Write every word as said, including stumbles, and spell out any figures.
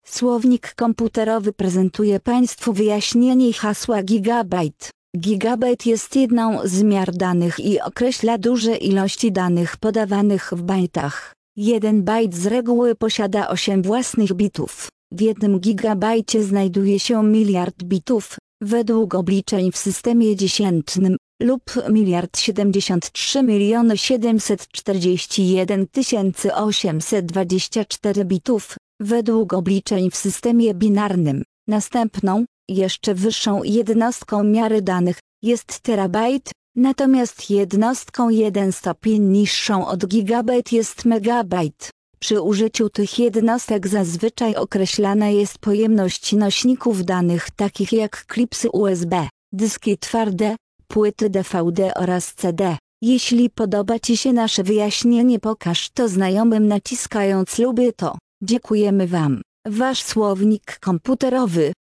Słownik komputerowy prezentuje Państwu wyjaśnienie hasła gigabajt. Gigabajt jest jedną z miar danych i określa duże ilości danych podawanych w bajtach. Jeden bajt z reguły posiada osiem własnych bitów. W jednym gigabajcie znajduje się miliard bitów, według obliczeń w systemie dziesiętnym, lub miliard siedemdziesiąt trzy miliony siedemset czterdzieści jeden tysięcy osiemset dwadzieścia cztery bitów, według obliczeń w systemie binarnym. Następną, jeszcze wyższą jednostką miary danych, jest terabajt, natomiast jednostką jeden stopień niższą od gigabajt jest megabajt. Przy użyciu tych jednostek zazwyczaj określana jest pojemność nośników danych takich jak klipsy U S B, dyski twarde, płyty D V D oraz C D. Jeśli podoba Ci się nasze wyjaśnienie, pokaż to znajomym naciskając lubię to. Dziękujemy Wam. Wasz słownik komputerowy.